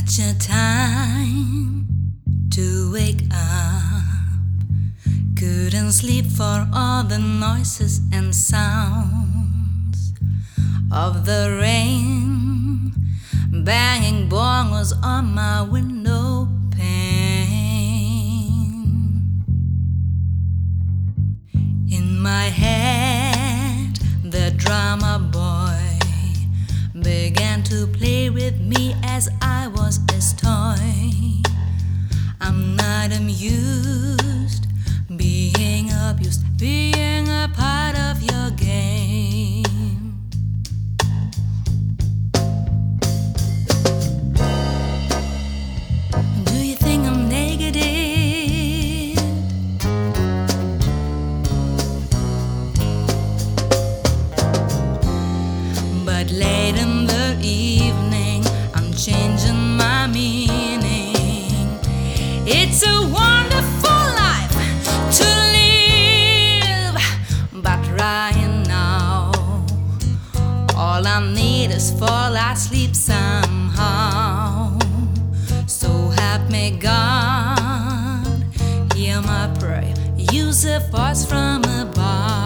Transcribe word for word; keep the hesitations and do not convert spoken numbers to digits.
Such a time to wake up. Couldn't sleep for all the noises and sounds of the rain banging bongos on my window pane. In my head, the drama boy began to play with me as I was his toy. I'm not amused being abused, being a part of your game. Do you think I'm negative? But late in the evening, I'm changing my meaning. It's a wonderful life to live, but right now, all I need is fall asleep somehow. So help me God, hear my prayer, use a voice from above.